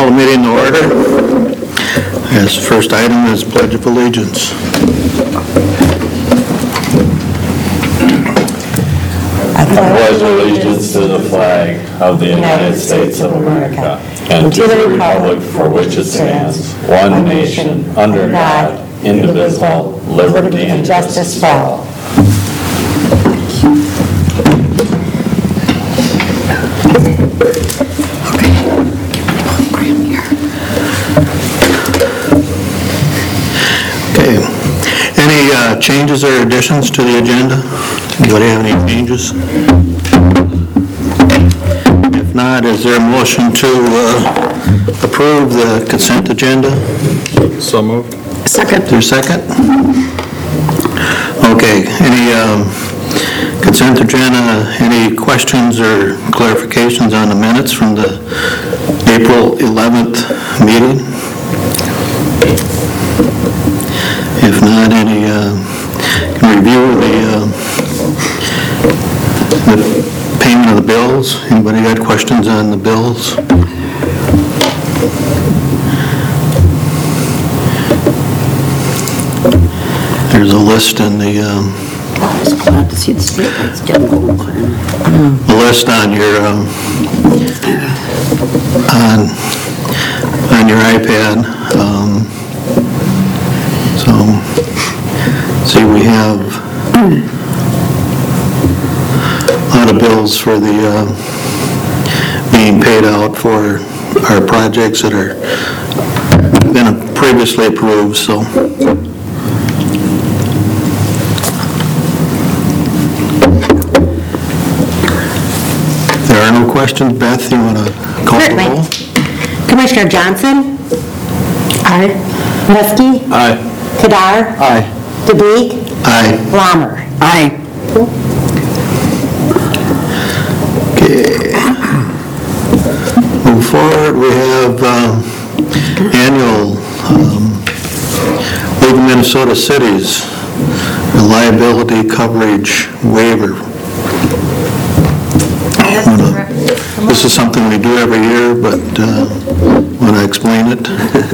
Call the meeting to order. As first item is Pledge of Allegiance. I pledge allegiance to the flag of the United States of America and to the republic for which it stands, one nation, under God, indivisible, liberty and justice for all. Okay. Any changes or additions to the agenda? Anybody have any changes? If not, is there a motion to approve the consent agenda? So moved. Second. Is there a second? Okay. Any consent agenda, any questions or clarifications on the minutes from the April 11th meeting? If not, any review the payment of the bills? Anybody got questions on the bills? There's a list in the I was glad to see the statements didn't go on. a list on your on your iPad. So, see, we have a lot of bills for the being paid out for our projects that are been previously approved. So. There are no questions. Beth, you want to call the roll? Commissioner Johnson? Aye. Muskie? Aye. Kadar? Aye. DeBeek? Aye. Lammer? Aye. Okay. Move forward, we have annual League of Minnesota Cities liability coverage waiver. This is something we do every year, but want to explain it?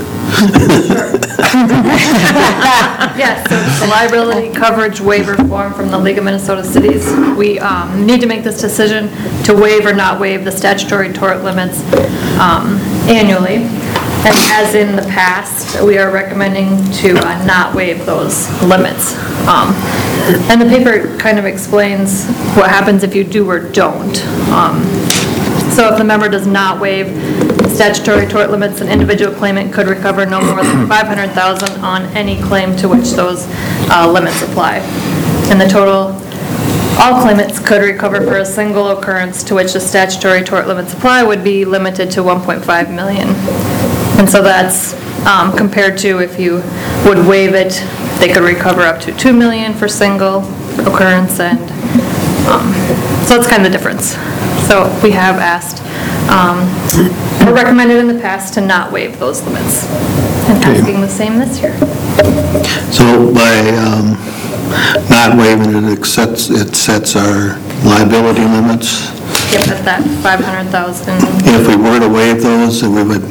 Yes, so it's the liability coverage waiver form from the League of Minnesota Cities. We need to make this decision to waive or not waive the statutory tort limits annually. And as in the past, we are recommending to not waive those limits. And the paper kind of explains what happens if you do or don't. So if the member does not waive statutory tort limits, an individual claimant could recover no more than $500,000 on any claim to which those limits apply. And the total, all claimants could recover for a single occurrence to which the statutory tort limits apply would be limited to $1.5 million. And so that's compared to if you would waive it, they could recover up to $2 million for single occurrence, and so that's kind of the difference. So we have asked, or recommended in the past to not waive those limits, and asking the same this year. So by not waiving it, it sets our liability limits. Yep, at that $500,000. If we were to waive those, then we would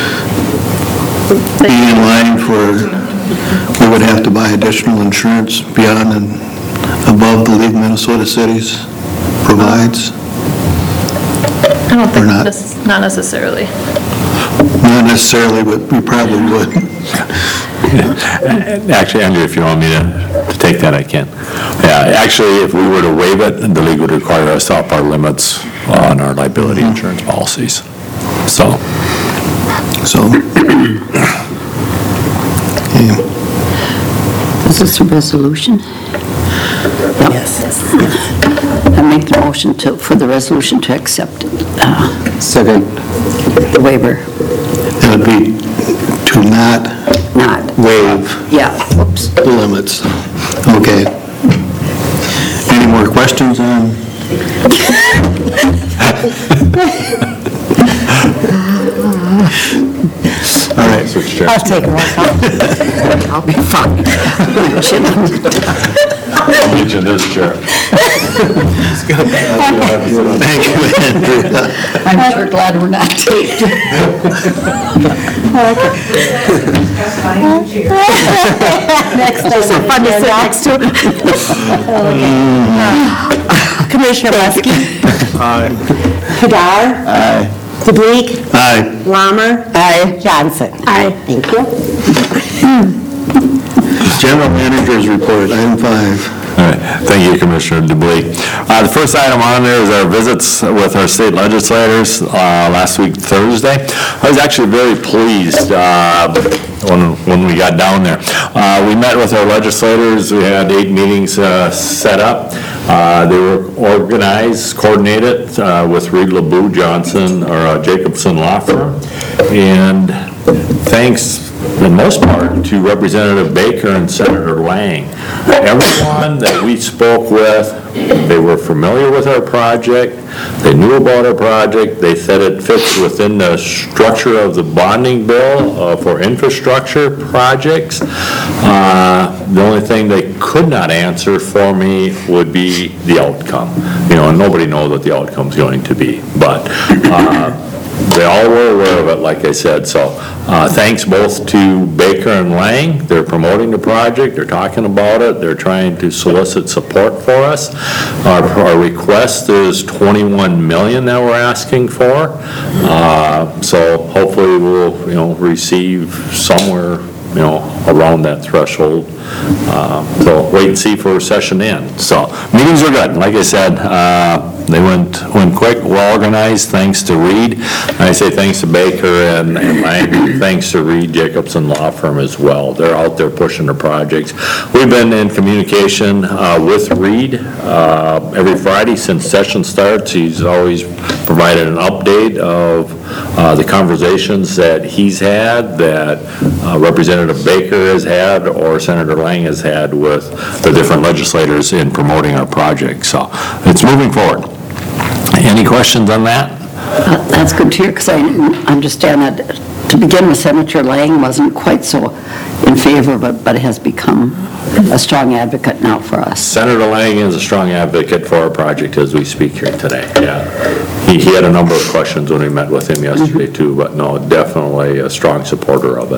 be in line for, we would have to buy additional insurance beyond and above the League of Minnesota Cities provides. I don't think, not? not necessarily. Not necessarily, but we probably would. Actually, Andrew, if you want me to take that, I can. Yeah, actually, if we were to waive it, the league would require us to up our limits on our liability insurance policies. So. Okay. Is this a resolution? Yes. I make the motion for the resolution to accept Second. the waiver. It would be to not waive Yeah, oops. the limits. Okay. Any more questions on? All right. I'll take a roll call. I'll be fine. I'll mention this, Chair. Thank you, Andrea. I'm sure glad we're not taped. Next, those are fun to sit next to. Commissioner Muskie? Aye. Hadar? Aye. Sableek? Aye. Walmer? Aye. Johnson? Aye. Thank you. General Manager's Report, item 5. All right, thank you, Commissioner DeBlea. The first item on there is our visits with our state legislators last week, Thursday. I was actually very pleased when we got down there. We met with our legislators. We had 8 meetings set up. They were organized, coordinated with Reed LeBeau Johnson, or Jacobson Law Firm. And thanks, for the most part, to Representative Baker and Senator Lang. Everyone that we spoke with, they were familiar with our project, they knew about our project, they said it fits within the structure of the bonding bill for infrastructure projects. The only thing they could not answer for me would be the outcome. You know, and nobody knows what the outcome's going to be, but they all were aware of it, like I said. So thanks both to Baker and Lang. They're promoting the project, they're talking about it, they're trying to solicit support for us. Our request is $21 million that we're asking for. So hopefully we'll, receive somewhere, around that threshold. So wait and see for session end. So meetings are good. Like I said, they went quick, well organized, thanks to Reed. I say thanks to Baker and Lang, thanks to Reed Jacobson Law Firm as well. They're out there pushing the projects. We've been in communication with Reed every Friday since session starts. He's always provided an update of the conversations that he's had, that Representative Baker has had, or Senator Lang has had with the different legislators in promoting our project. So it's moving forward. Any questions on that? That's good to hear, because I understand that to begin with, Senator Lang wasn't quite so in favor of it, but has become a strong advocate now for us. Senator Lang is a strong advocate for our project as we speak here today, yeah. He had a number of questions when we met with him yesterday too, but no, definitely a strong supporter of it.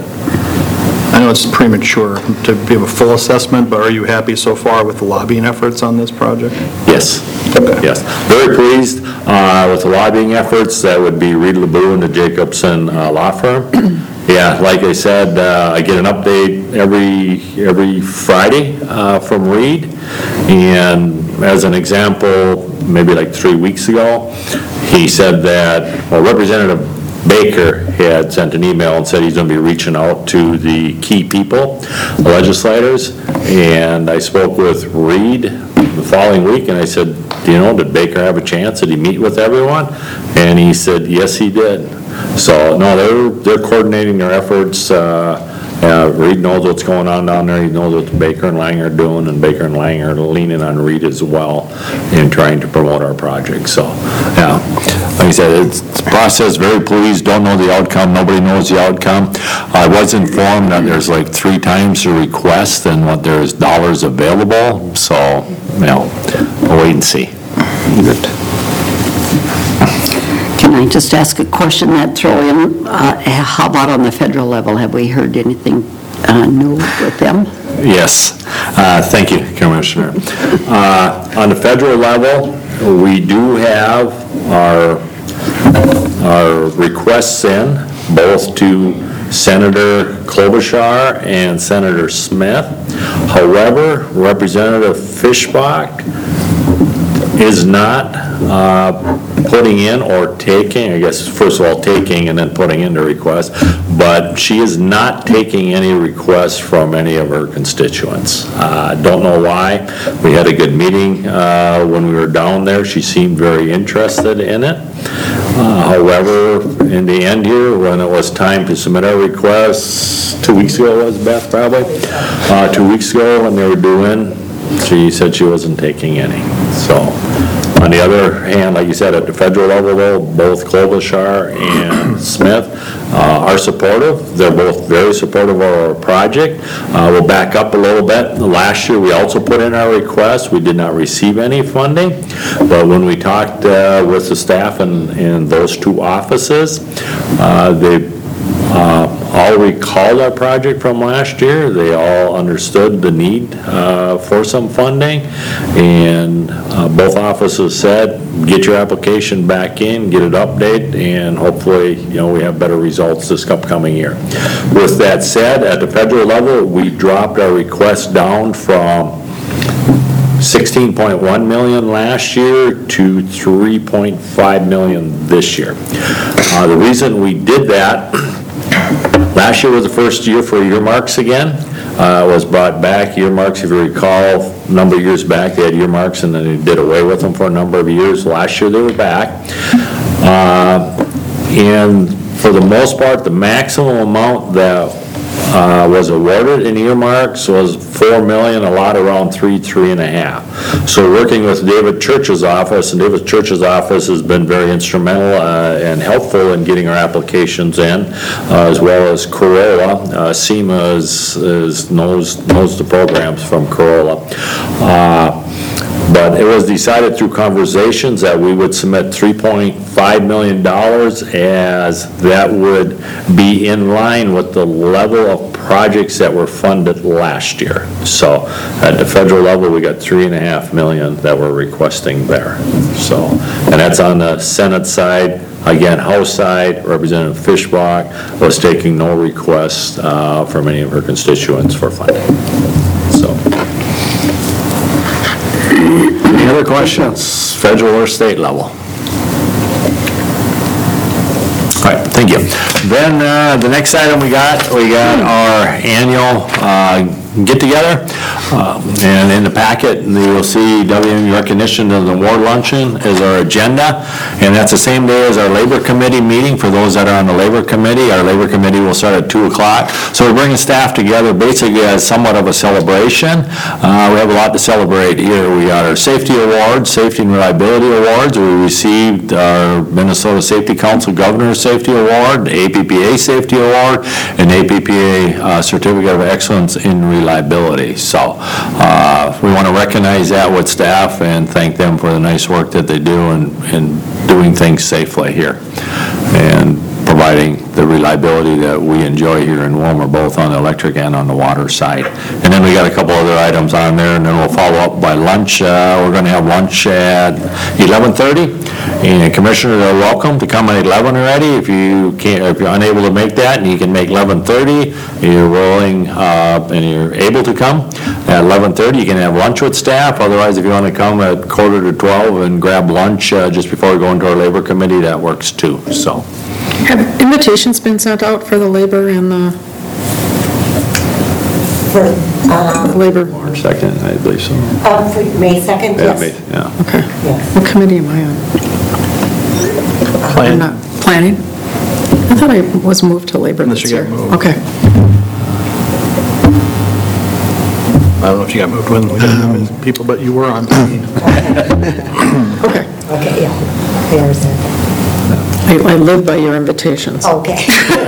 I know it's premature to give a full assessment, but are you happy so far with the lobbying efforts on this project? Yes, yes. Very pleased with the lobbying efforts. That would be Reed LeBeau and the Jacobson Law Firm. Yeah, like I said, I get an update every Friday from Reed. And as an example, maybe like 3 weeks ago, he said that, Representative Baker had sent an email and said he's going to be reaching out to the key people, the legislators, and I spoke with Reed the following week, and I said, did Baker have a chance? Did he meet with everyone? And he said, yes, he did. So, no, they're coordinating their efforts. Reed knows what's going on down there. He knows what Baker and Lang are doing, and Baker and Lang are leaning on Reed as well in trying to promote our project. So, yeah, like I said, it's a process. Very pleased. Don't know the outcome. Nobody knows the outcome. I was informed that there's like 3 times the request and what there's dollars available. So, we'll wait and see. Good. Can I just ask a question that throw in? How about on the federal level? Have we heard anything new with them? Yes. Thank you, Commissioner. On the federal level, we do have our requests in, both to Senator Klobuchar and Senator Smith. However, Representative Fischbach is not putting in or taking, I guess, first of all, taking and then putting in the request, but she is not taking any requests from any of her constituents. Don't know why. We had a good meeting when we were down there. She seemed very interested in it. However, in the end here, when it was time to submit our requests, 2 weeks ago was Beth probably, 2 weeks ago when they were doing, she said she wasn't taking any. So, on the other hand, like you said, at the federal level, though, both Klobuchar and Smith, are supportive. They're both very supportive of our project. We'll back up a little bit. Last year, we also put in our request. We did not receive any funding, but when we talked with the staff in those two offices, they all recalled our project from last year. They all understood the need for some funding, and both offices said, get your application back in, get it updated, and hopefully, we have better results this upcoming year. With that said, at the federal level, we dropped our request down from $16.1 million last year to $3.5 million this year. The reason we did that, last year was the first year for earmarks again. It was brought back. Earmarks, if you recall, a number of years back, they had earmarks and then they did away with them for a number of years. Last year they were back. And for the most part, the maximum amount that was awarded in earmarks was $4 million, a lot around $3.5. So working with David Church's office, and David Church's office has been very instrumental and helpful in getting our applications in, as well as Corolla. SEMA knows the programs from Corolla. But it was decided through conversations that we would submit $3.5 million, as that would be in line with the level of projects that were funded last year. So at the federal level, we got $3.5 million that we're requesting there. So, and that's on the Senate side. Again, House side, Representative Fischbach was taking no requests from any of her constituents for funding. So. Any other questions, federal or state level? All right, thank you. Then the next item we got our annual get-together. And in the packet, you'll see WMU recognition of the award luncheon is our agenda. And that's the same day as our Labor Committee meeting. For those that are on the Labor Committee, our Labor Committee will start at 2 o'clock. So we're bringing staff together basically as somewhat of a celebration. We have a lot to celebrate here. We got our safety awards, safety and reliability awards. We received our Minnesota Safety Council Governor's Safety Award, the APPA Safety Award, and APPA Certificate of Excellence in Reliability. So we want to recognize that with staff and thank them for the nice work that they do in doing things safely here and providing the reliability that we enjoy here in Willmar, both on the electric and on the water side. And then we got a couple other items on there, and then we'll follow up by lunch. We're going to have lunch at 11:30, and commissioners are welcome to come at 11 already. If you're unable to make that, and you can make 11:30, you're willing and you're able to come at 11:30. You can have lunch with staff. Otherwise, if you want to come at 11:45 and grab lunch just before we go into our Labor Committee, that works too. So. Have invitations been sent out for the labor and the labor? March 2nd, I believe so. For May 2nd, yes. Yeah. Okay. Yes. What committee am I on? I'm not planning. I thought I was moved to labor Unless this you year. got moved. Okay. I don't know if you got moved when we didn't have as people, but you were on. Okay. Okay, yeah. There's it. I live by your invitations. Okay.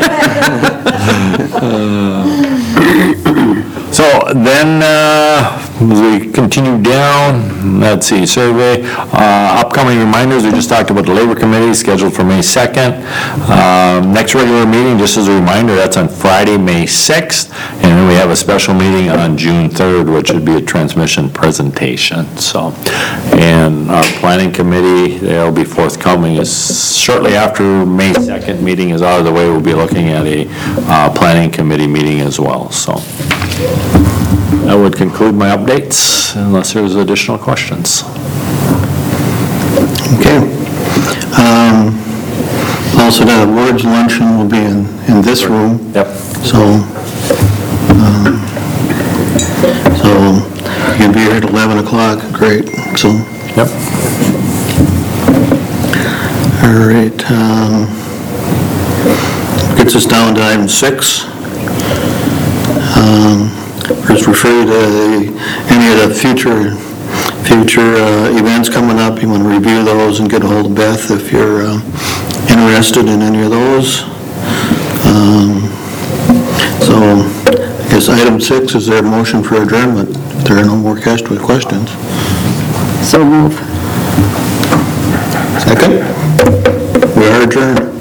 So then, as we continue down, let's see, survey, upcoming reminders, we just talked about the Labor Committee scheduled for May 2nd. Next regular meeting, just as a reminder, that's on Friday, May 6th, and then we have a special meeting on June 3rd, which would be a transmission presentation. So, and our planning committee, they'll be forthcoming as shortly after May 2nd meeting is out of the way, we'll be looking at a planning committee meeting as well. So that would conclude my updates, unless there's additional questions. Okay. Also, the awards luncheon will be in this room. Yep. So you can be here at 11 o'clock, great. So, Yep. all right. Gets us down to item 6. Just refer to any of the future events coming up. You want to review those and get a hold of Beth if you're interested in any of those. So, I guess item 6, is there a motion for adjournment? If there are no more questions. So move. Second? We are adjourned.